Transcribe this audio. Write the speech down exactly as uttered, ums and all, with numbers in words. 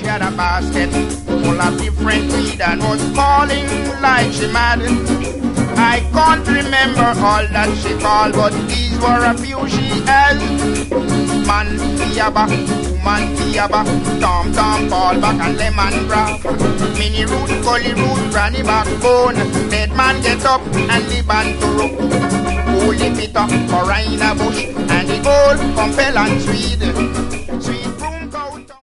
had a basket full of different weed and was calling like she mad. I can't remember all that she called, but these were a few she has. Man Yaba, woman Yaba, Tom Tom, Paul back and lemon graph. Mini root, gully root, granny backbone. Dead man get up and the band to rope. Holy Peter, Corina bush, and the old compel and Swede. Swede.